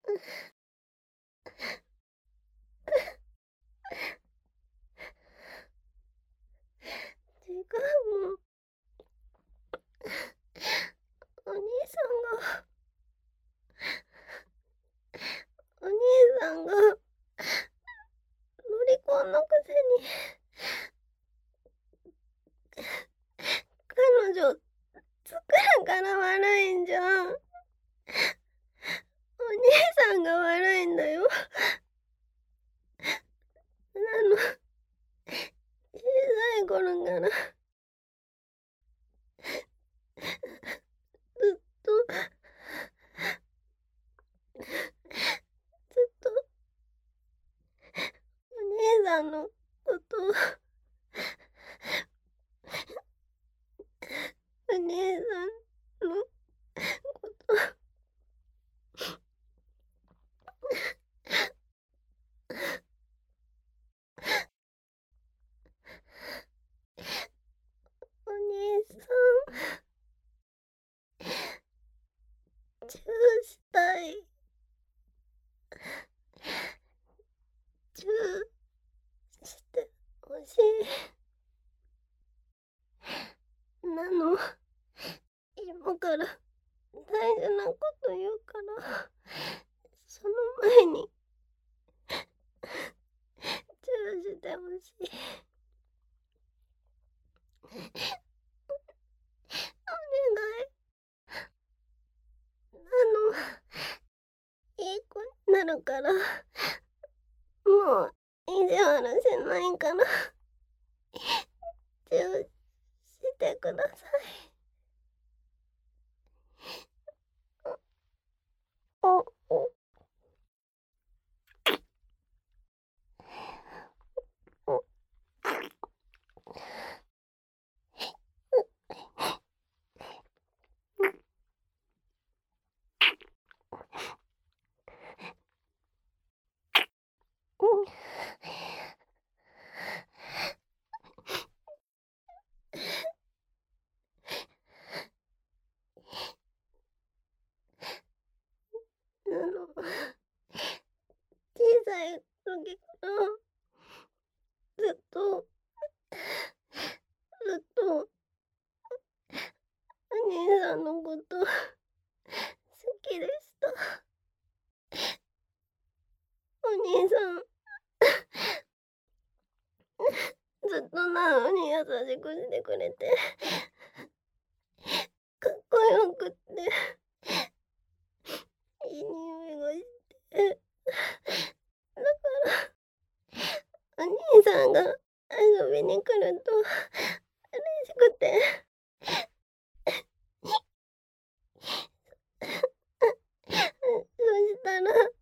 違うもん。お兄さんがお兄さんがロリコンのくせに彼女作るから悪いんじゃん。お兄さんが悪いんだよ。なの、小さい頃からずっとずっとお兄さんのことをお兄さんのことお兄さんチューしたい。チューしてほしい。なの、今から大事なこと言うから、その前にチューしてほしい。お願い。いい子になるから、もう意地悪しないから、チューしてください。お、お、お、うん。小さい時からずっとずっとお兄さんのこと好きでした。お兄さんずっとなのに優しくしてくれて、かっこよくっていい匂いがして、だからお兄さんが遊びに来ると嬉しくて、そしたら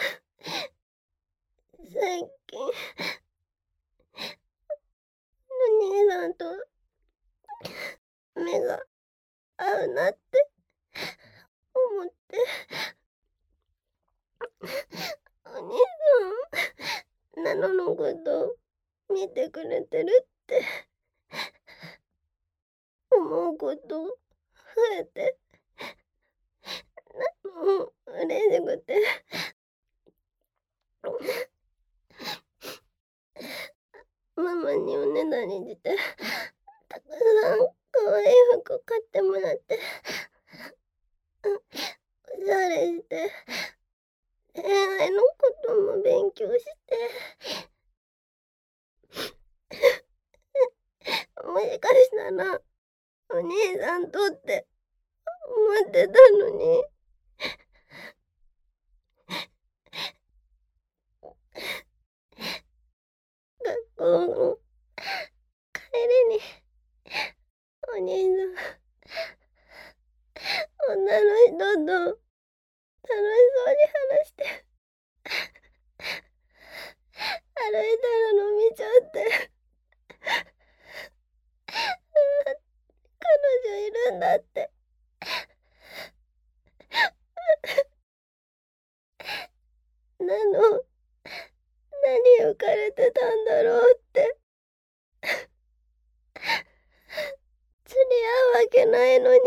最近お兄さんと目が合うなって思って、お兄さんナノのこと見てくれてるって思うこと増えて、もう嬉しくて、ママにおねだりしてたくさん可愛い服買ってもらって、おしゃれして、恋愛のことも勉強して、もしかしたらお兄さんとって思ってたのに、学校の帰りにお兄さん女の人と楽しそうに話して歩いてるの見ちゃって、彼女いるんだって、なの、何浮かれてたんだろうって、釣り合うわけないのに、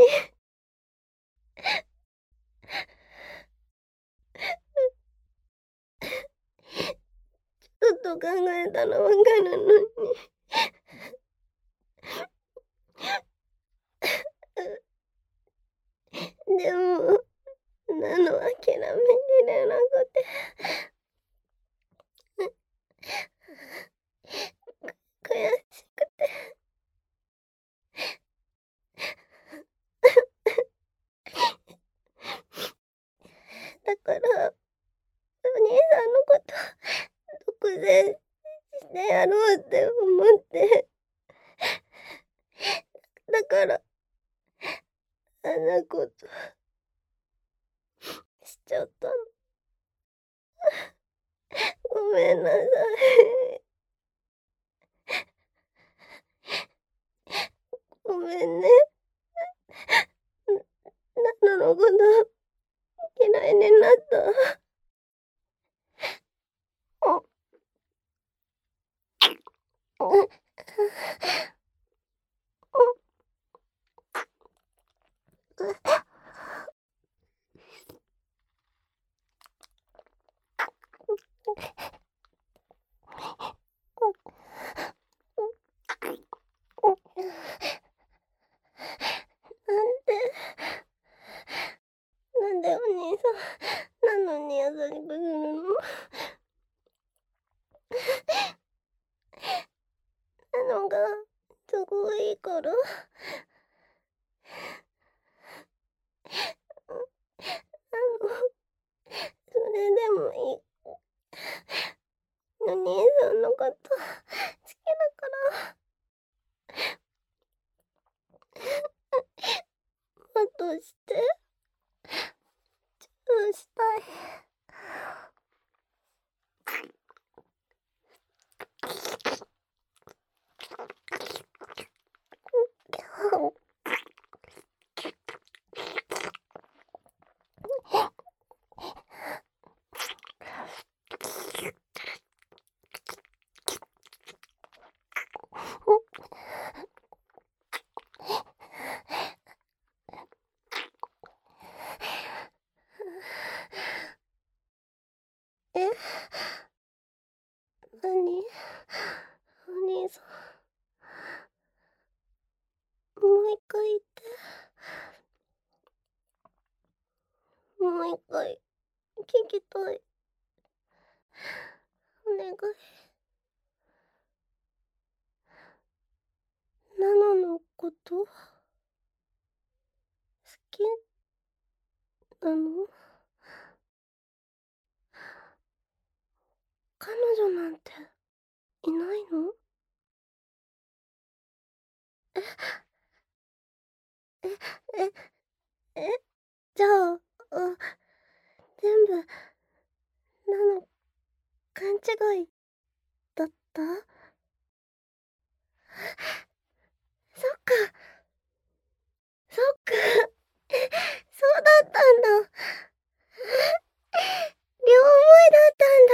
こと考えたらわかるのに。でも、なの諦めきれなくて。悔しくて。だから、お兄さんのこと独占してやろうって思って。だから、あんなことしちゃったの。ごめんなさい。ごめんね。ナナのこと嫌いになった。なんでお兄さんなのに優しくするの？なのがすごいいいから。それでもいい。お兄さんのこと好きだから。もっとして。チューしたい。え？何？お兄さん。もう一回言って。もう一回聞きたい。お願い。ナナのこと好きなの？彼女なんていないの？え、え、え、じゃあ、全部、ナナ勘違いだった？そっか。そっか。そうだったんだ。両思いだったん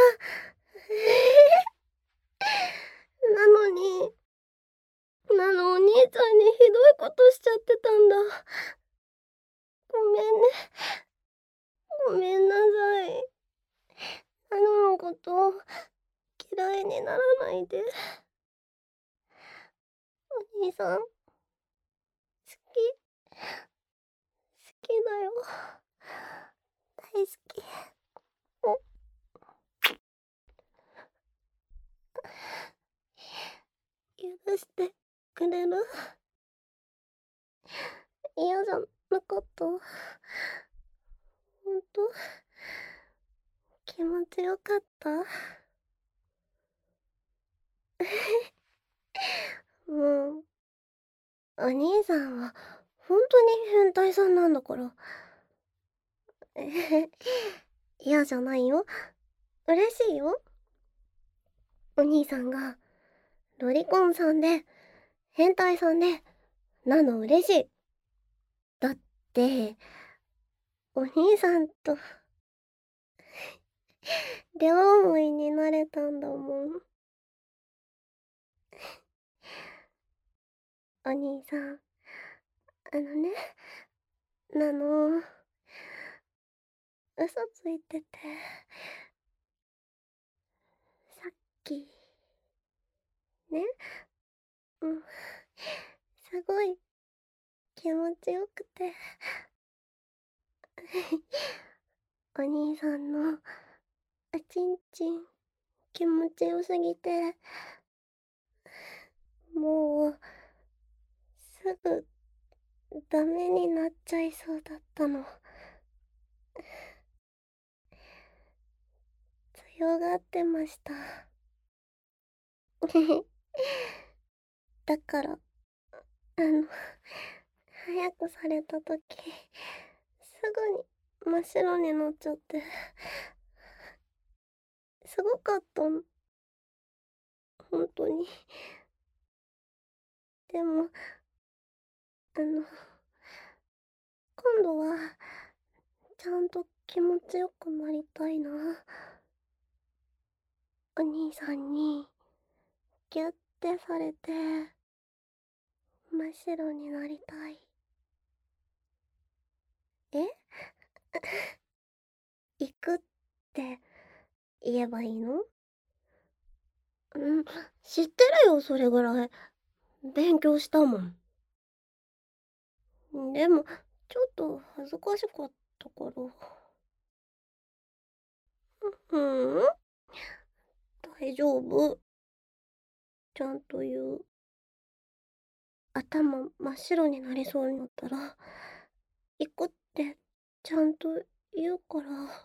だ。なのに、お兄ちゃんにひどいことしちゃってたんだ。ごめんね。ごめんなさい。ナナのこと嫌いにならないで。お兄さん、好き。好きだよ。大好き。許してくれる？嫌じゃなかった？ほんと？気持ちよかった？もう、お兄さんはほんとに変態さんなんだから。嫌じゃないよ。嬉しいよ。お兄さんがロリコンさんで変態さんでなの嬉しい。だってお兄さんと両思いになれたんだもん。お兄さん、ね、なの、嘘ついてて、さっきね。うん。すごい気持ちよくて。お兄さんのおちんちん気持ちよすぎて、もうすぐダメになっちゃいそうだったの。強がってました。だから、早くされた時、すぐに真っ白になっちゃって、すごかったの、ほんとに。でも、あの、今度は、ちゃんと気持ちよくなりたいな。お兄さんに、ギュッてされて、真っ白になりたい。え行くって言えばいいの？うん、知ってるよ、それぐらい。勉強したもん。でも、ちょっと恥ずかしかったから。ううん、大丈夫。ちゃんと言う。頭真っ白になりそうになったら、行くってちゃんと言うから。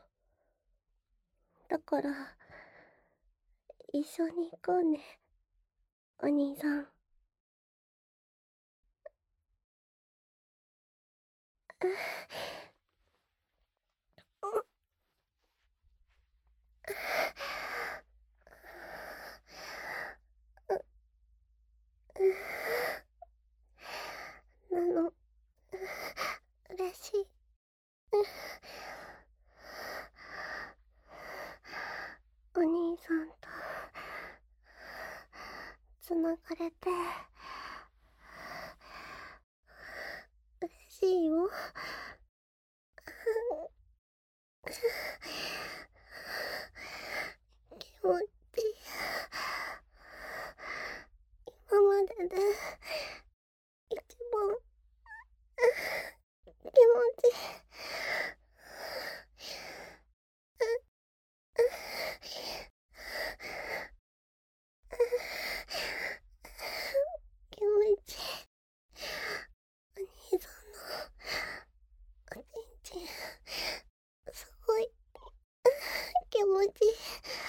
だから、一緒に行こうね、お兄さん。なの、嬉しい。お兄さんとつながれて嬉しいよ。気持ちいい。今までで一番気持ちいい。気持ちいい。お兄さんのおちんちん、すごい気持ちいい。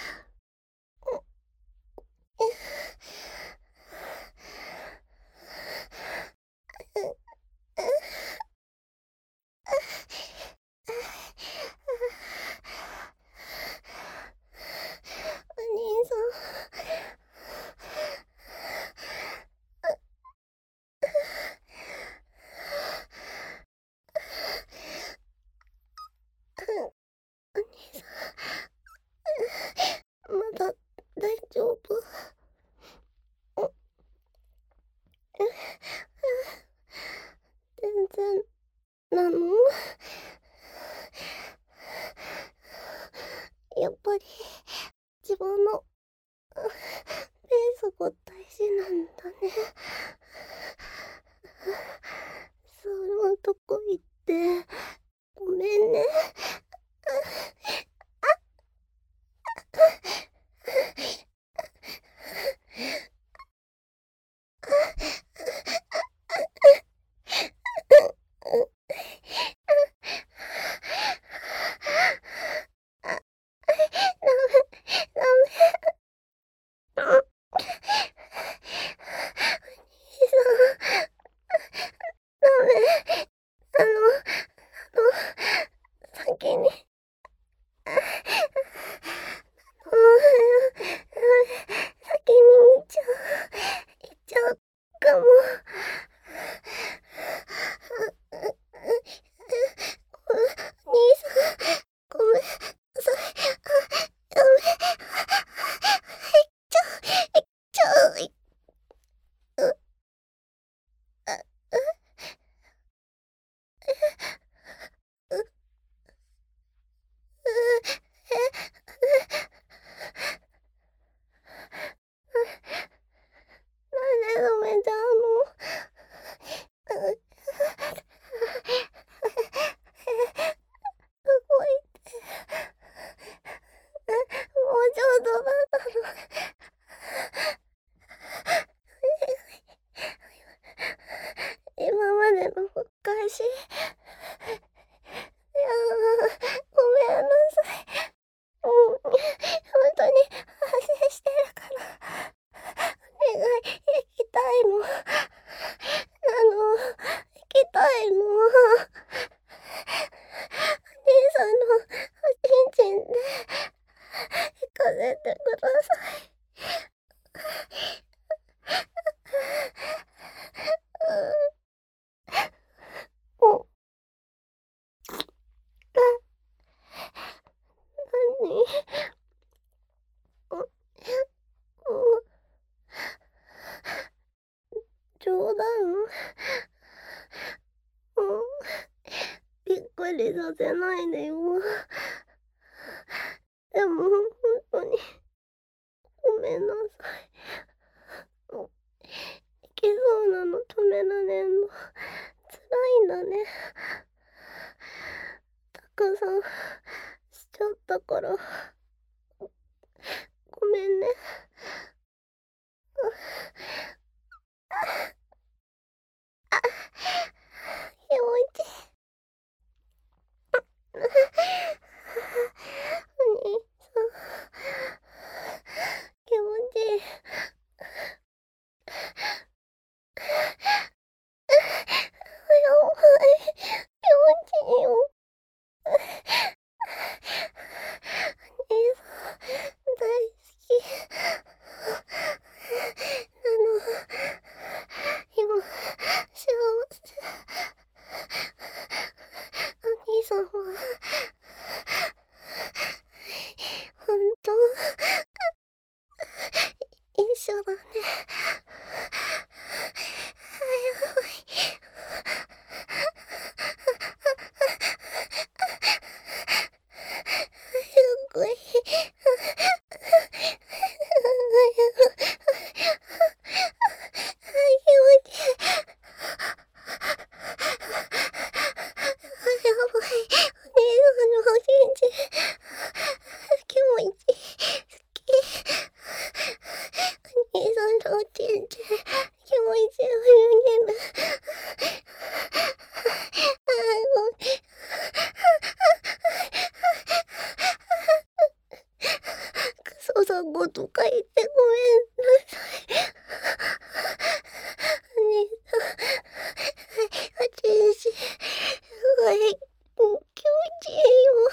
お兄さん。お兄さん、まだ大丈夫？全然なの？やっぱり自分のペースが大事なんだね。そのとこ行ってごめんね。ダメ。兄さん、ダメ。あの、先に。冗談？びっくりさせないでよ。でも本当にごめんなさい。いけそうなの止められんの辛いんだね。たくさんしちゃったからごめんね。気持ちいい。お兄さん、気持ちいい。やばい、気持ちいいよ。お兄さん、大好き。今、幸せ。お兄さんは、ほんと、一緒だね。すごい。クソさんごとか言ってごめんなさい。お兄さん、私、すごい気持ちいいよ。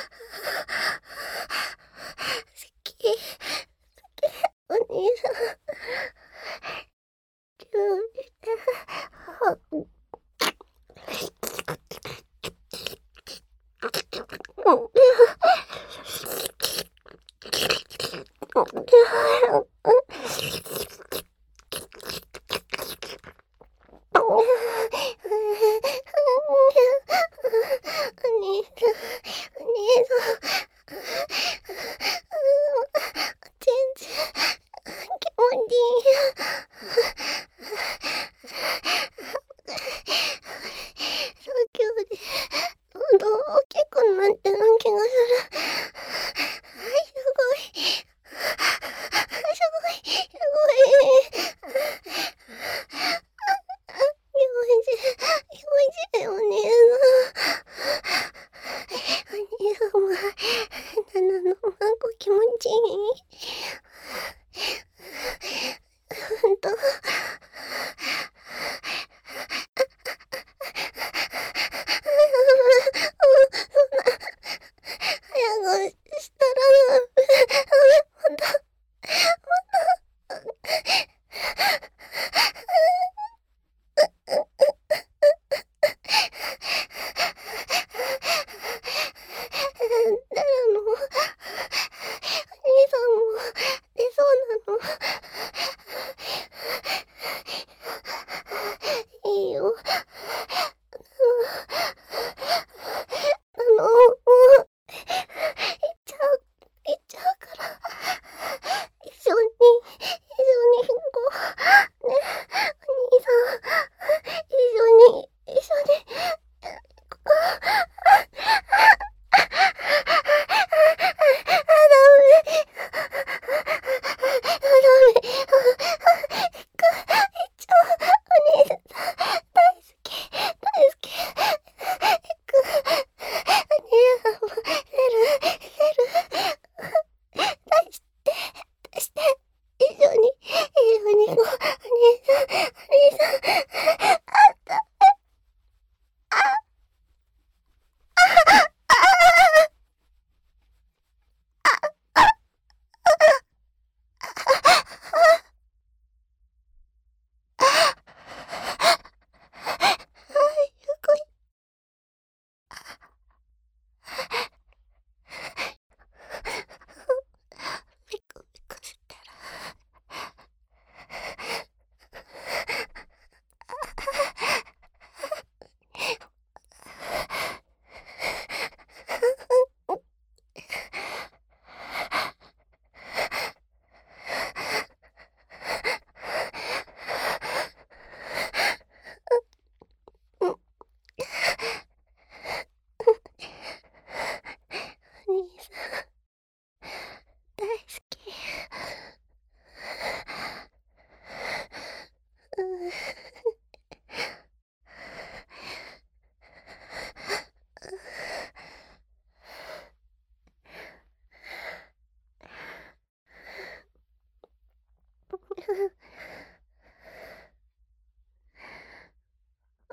好き、お兄さん。どんどん大きくなってる気がする。すごい。すごい。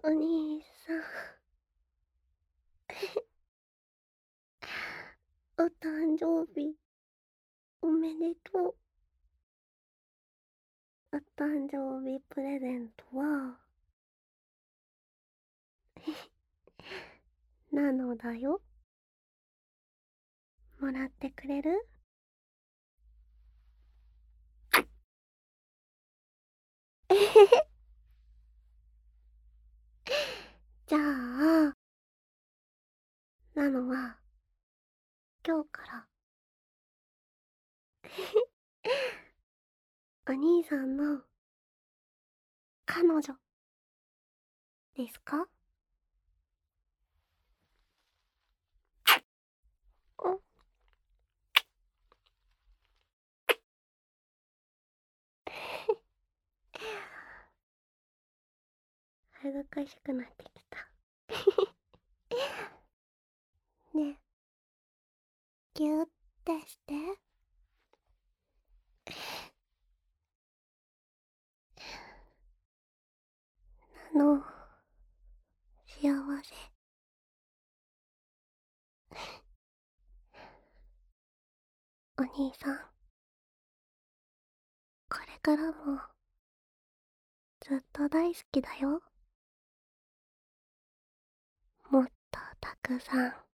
お兄さん。お誕生日、おめでとう。お誕生日プレゼントは、なのだよ。もらってくれる？えへへ。じゃあ、なのは、今日から、お兄さんの、彼女、ですか？お、恥ずかしくなってきた。ねえ、ぎゅーってして。の、幸せ。お兄さん、これからも、ずっと大好きだよ。もっとたくさん